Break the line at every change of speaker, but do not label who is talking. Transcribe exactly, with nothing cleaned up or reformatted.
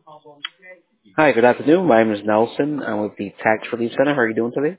Hi, good afternoon. My name is Nelson. I'm with the Tax Relief Center. How are you doing today?